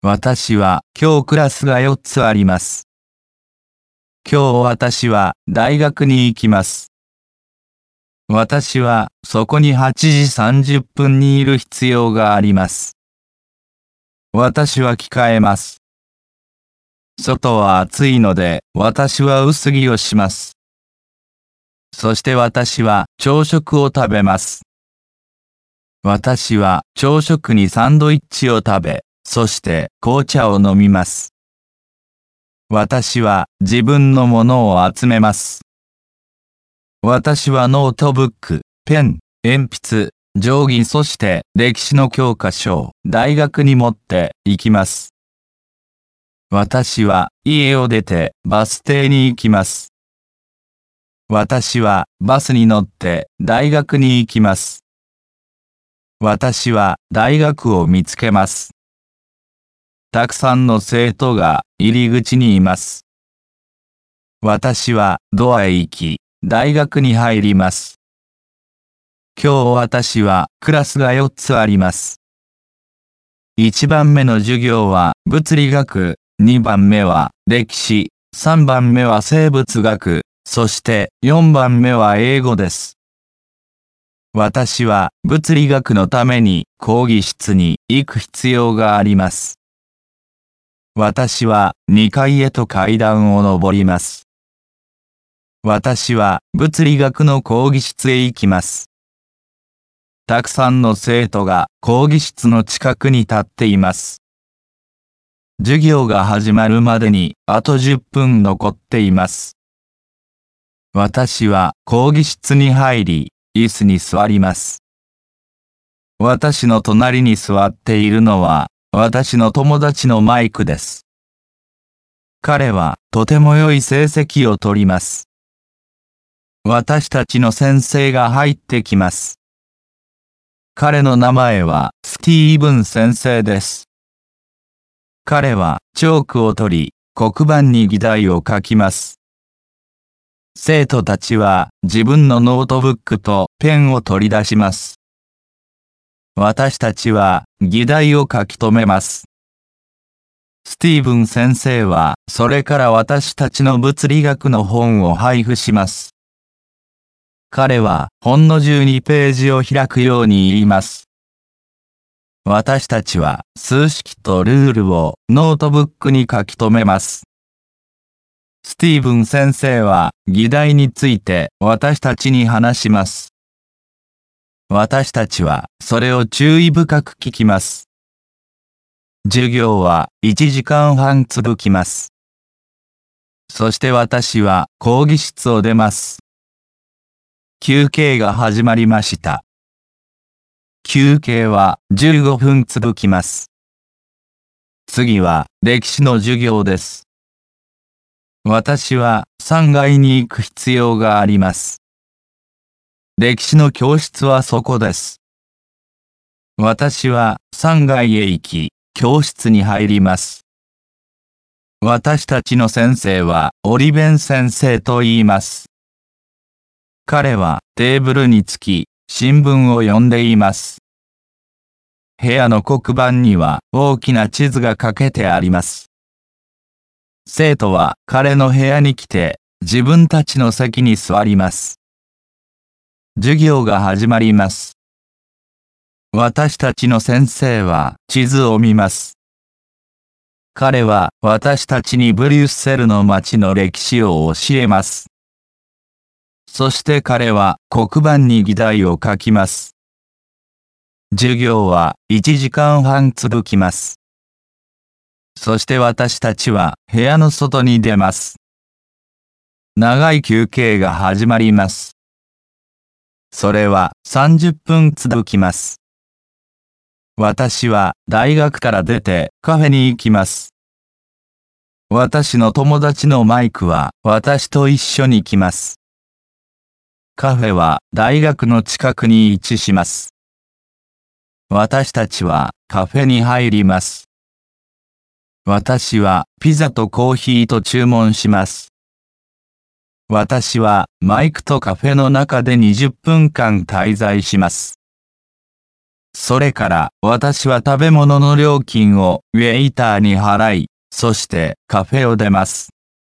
私は今日クラスが4つあります。今日私は大学に行きます。私はそこに8時30分にいる必要があります。私は着替えます。外は暑いので私は薄着をします。そして私は朝食を食べます。私は朝食にサンドイッチを食べ、そして紅茶を飲みます。私は自分のものを集めます。私はノートブック、ペン、鉛筆、定規そして歴史の教科書を大学に持って行きます。私は家を出てバス停に行きます。私はバスに乗って大学に行きます。私は大学を見つけます。たくさんの生徒が入り口にいます。私はドアへ行き、大学に入ります。今日私はクラスが4つあります。1番目の授業は物理学、2番目は歴史、3番目は生物学、そして4番目は英語です。私は物理学のために講義室に行く必要があります。私は2階へと階段を上ります。私は物理学の講義室へ行きます。たくさんの生徒が講義室の近くに立っています。授業が始まるまでにあと10分残っています。私は講義室に入り、椅子に座ります。私の隣に座っているのは、私の友達のマイクです。彼はとても良い成績を取ります。私たちの先生が入ってきます。彼の名前はスティーブン先生です。彼はチョークを取り、黒板に議題を書きます。生徒たちは自分のノートブックとペンを取り出します。私たちは議題を書き留めます。スティーブン先生はそれから私たちの物理学の本を配布します。彼は本の12ページを開くように言います。私たちは数式とルールをノートブックに書き留めます。スティーブン先生は議題について私たちに話します。私たちはそれを注意深く聞きます。授業は1時間半続きます。そして私は講義室を出ます。休憩が始まりました。休憩は15分続きます。次は歴史の授業です。私は3階に行く必要があります。歴史の教室はそこです。私は3階へ行き、教室に入ります。私たちの先生はオリベン先生と言います。彼はテーブルにつき、新聞を読んでいます。部屋の黒板には大きな地図がかけてあります。生徒は彼の部屋に来て、自分たちの席に座ります。授業が始まります。私たちの先生は地図を見ます。彼は私たちにブリュッセルの町の歴史を教えます。そして彼は黒板に議題を書きます。授業は1時間半続きます。そして私たちは部屋の外に出ます。長い休憩が始まります。それは30分続きます。私は大学から出てカフェに行きます。私の友達のマイクは私と一緒に来ます。カフェは大学の近くに位置します。私たちはカフェに入ります。私はピザとコーヒーと注文します。私はマイクとカフェの中で20分間滞在します。 それから私は食べ物の料金をウェイターに払い、そしてカフェを出ます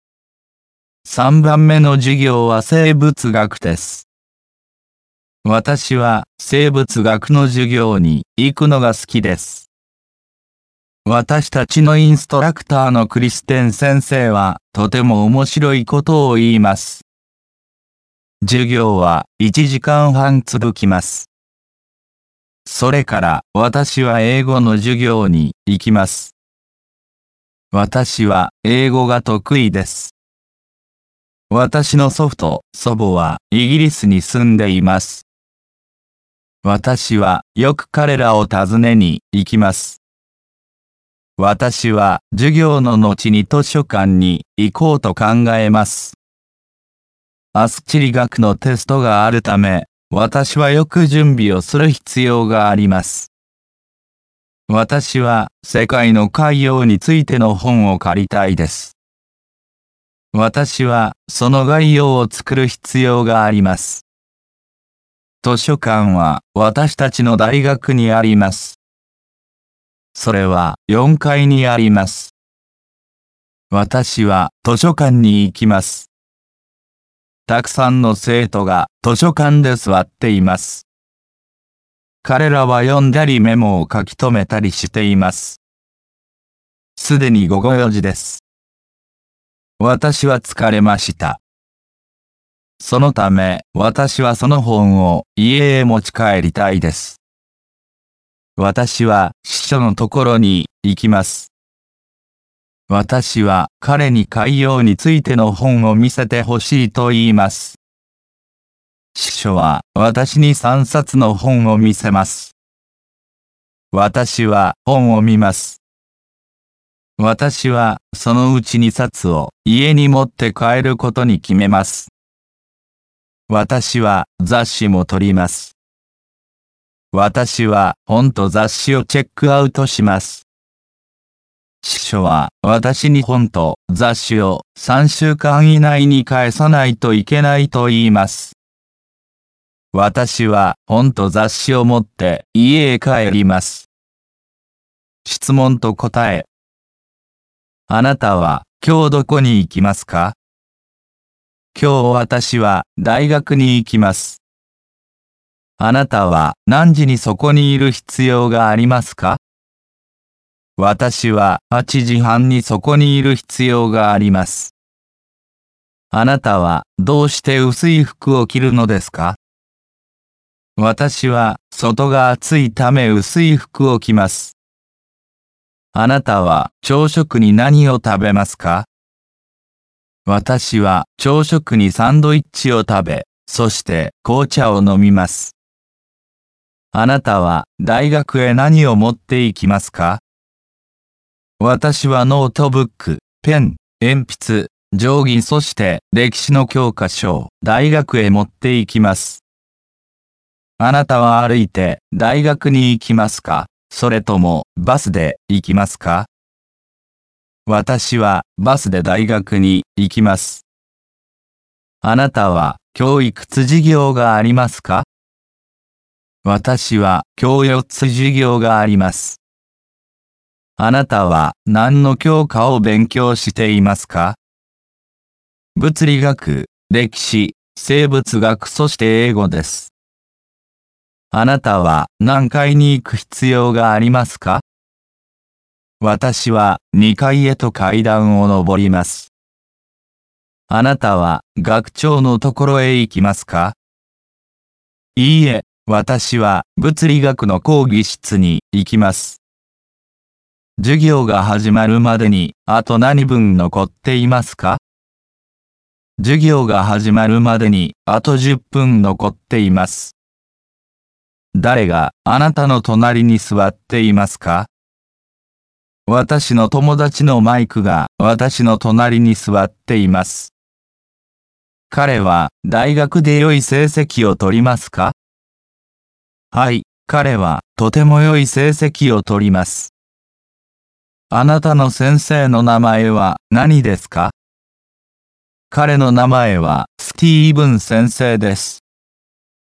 。3番目の授業は生物学です。私は生物学の授業に行くのが好きです。私たちのインストラクターのクリステン先生はとても面白いことを言います。授業は1時間半続きます。それから私は英語の授業に行きます。私は英語が得意です。私の祖父と祖母はイギリスに住んでいます。私はよく彼らを訪ねに行きます。私は授業の後に図書館に行こうと考えます。明日地理学のテストがあるため、私はよく準備をする必要があります。私は世界の海洋についての本を借りたいです。私はその概要を作る必要があります。図書館は私たちの大学にあります。それは4階にあります。私は図書館に行きます。たくさんの生徒が図書館で座っています。彼らは読んだりメモを書き留めたりしています。すでに午後4時です。私は疲れました。そのため、私はその本を家へ持ち帰りたいです。私は司書のところに行きます。私は彼に海洋についての本を見せてほしいと言います。司書は私に3冊の本を見せます。私は本を見ます。私はそのうち2冊を家に持って帰ることに決めます。私は雑誌も取ります。私は本と雑誌をチェックアウトします。司書は私に本と雑誌を3週間以内に返さないといけないと言います。私は本と雑誌を持って家へ帰ります。質問と答え。あなたは今日どこに行きますか？今日私は大学に行きます。あなたは何時にそこにいる必要がありますか？私は8時半にそこにいる必要があります。あなたはどうして薄い服を着るのですか？私は外が暑いため薄い服を着ます。あなたは朝食に何を食べますか？私は朝食にサンドイッチを食べ、そして紅茶を飲みます。あなたは大学へ何を持って行きますか？私はノートブック、ペン、鉛筆、定規そして歴史の教科書を大学へ持って行きます。あなたは歩いて大学に行きますか？それともバスで行きますか？私はバスで大学に行きます。あなたは今日いくつ授業がありますか？私は今日4つ授業があります。あなたは何の教科を勉強していますか？物理学、歴史、生物学そして英語です。あなたは何階に行く必要がありますか？私は2階へと階段を上ります。あなたは学長のところへ行きますか？いいえ、私は物理学の講義室に行きます。授業が始まるまでにあと何分残っていますか？授業が始まるまでにあと10分残っています。誰があなたの隣に座っていますか？私の友達のマイクが私の隣に座っています。彼は大学で良い成績を取りますか？はい、彼はとても良い成績を取ります。あなたの先生の名前は何ですか？彼の名前はスティーブン先生です。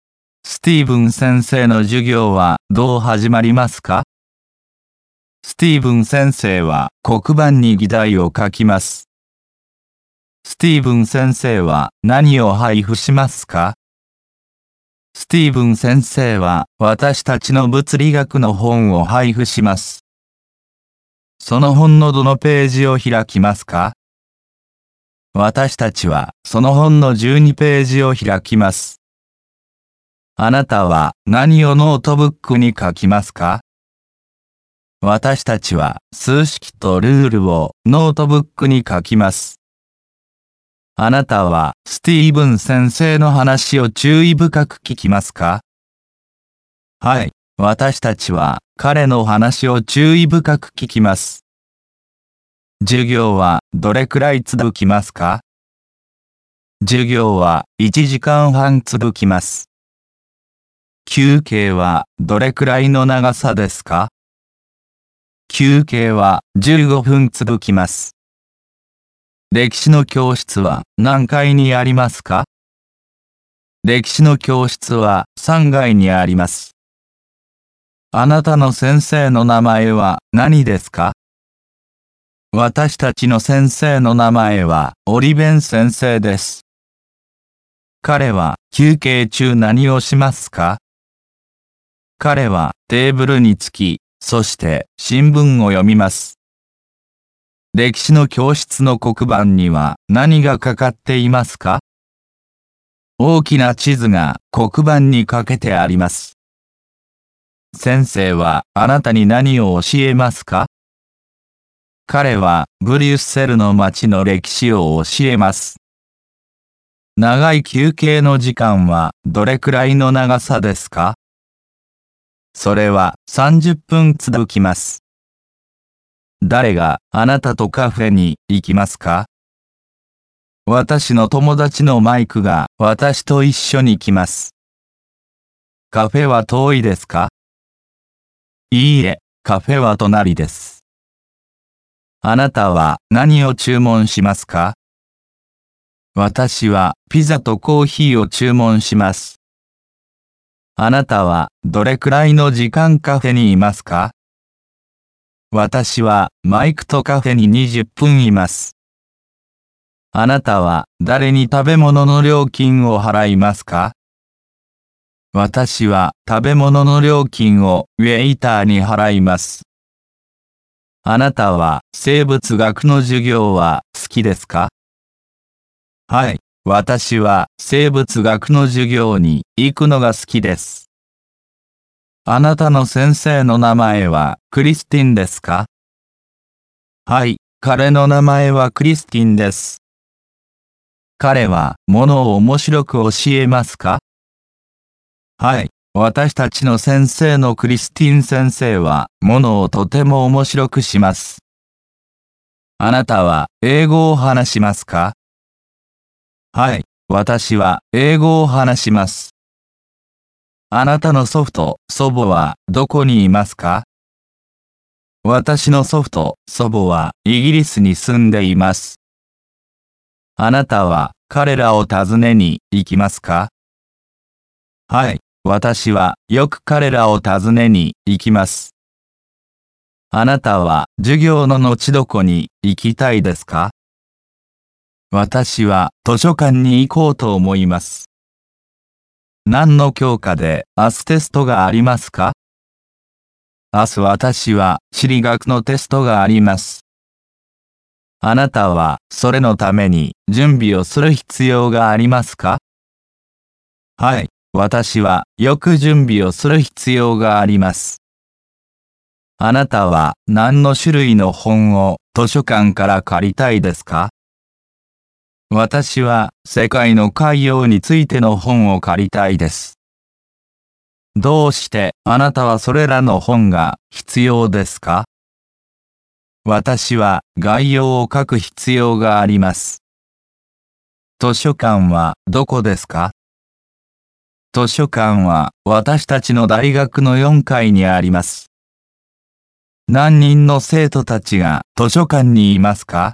スティーブン先生の授業はどう始まりますか？スティーブン先生は黒板に議題を書きます。スティーブン先生は何を配布しますか？スティーブン先生は私たちの物理学の本を配布します。その本のどのページを開きますか？私たちはその本の12ページを開きます。あなたは何をノートブックに書きますか？私たちは数式とルールをノートブックに書きます。あなたはスティーブン先生の話を注意深く聞きますか？はい、私たちは彼の話を注意深く聞きます。授業はどれくらい続きますか？授業は1時間半続きます。休憩はどれくらいの長さですか？休憩は15分続きます。歴史の教室は何階にありますか？歴史の教室は3階にあります。あなたの先生の名前は何ですか？私たちの先生の名前はオリベン先生です。彼は休憩中何をしますか？彼はテーブルにつき、そして新聞を読みます。歴史の教室の黒板には何がかかっていますか？大きな地図が黒板にかけてあります。先生はあなたに何を教えますか？彼はブリュッセルの街の歴史を教えます。長い休憩の時間はどれくらいの長さですか？それは30分続きます。誰があなたとカフェに行きますか？私の友達のマイクが私と一緒に来ます。カフェは遠いですか？いいえ、カフェは隣です。あなたは何を注文しますか？私はピザとコーヒーを注文します。あなたはどれくらいの時間カフェにいますか？私はマイクとカフェに20分います。あなたは誰に食べ物の料金を払いますか？私は食べ物の料金をウェイターに払います。あなたは生物学の授業は好きですか？はい、私は生物学の授業に行くのが好きです。あなたの先生の名前はクリスティンですか？はい、彼の名前はクリスティンです。彼はものを面白く教えますか？はい、私たちの先生のクリスティン先生はものをとても面白くします。あなたは英語を話しますか？はい、私は英語を話します。あなたの祖父と祖母はどこにいますか？私の祖父と祖母はイギリスに住んでいます。あなたは彼らを訪ねに行きますか？はい、私はよく彼らを訪ねに行きます。あなたは授業の後どこに行きたいですか？私は図書館に行こうと思います。何の教科で明日テストがありますか？明日私は地理学のテストがあります。あなたはそれのために準備をする必要がありますか？はい、私はよく準備をする必要があります。あなたは何の種類の本を図書館から借りたいですか？私は世界の海洋についての本を借りたいです。どうしてあなたはそれらの本が必要ですか？私は概要を書く必要があります。図書館はどこですか？図書館は私たちの大学の4階にあります。何人の生徒たちが図書館にいますか？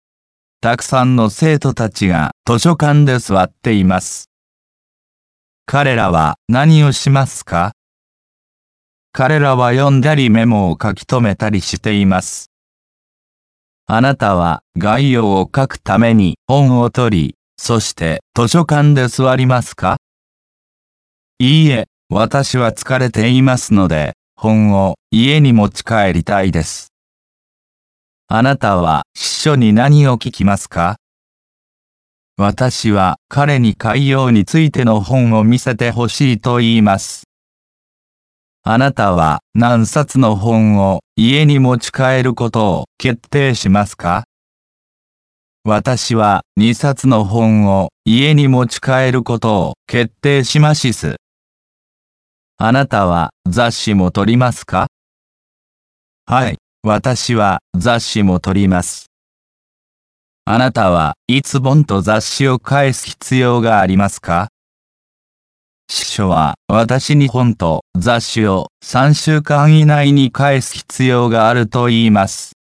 たくさんの生徒たちが図書館で座っています。 彼らは何をしますか？彼らは読んだりメモを書き留めたりしています。あなたは概要を書くために本を取り、そして図書館で座りますか？いいえ、私は疲れていますので、本を家に持ち帰りたいです。あなたは司書に何を聞きますか？私は彼に概要についての本を見せてほしいと言います。あなたは何冊の本を家に持ち帰ることを決定しますか？私は2冊の本を家に持ち帰ることを決定しましす。あなたは雑誌も取りますか？はい、私は雑誌も取ります。あなたはいつ本と雑誌を返す必要がありますか？司書は私に本と雑誌を3週間以内に返す必要があると言います。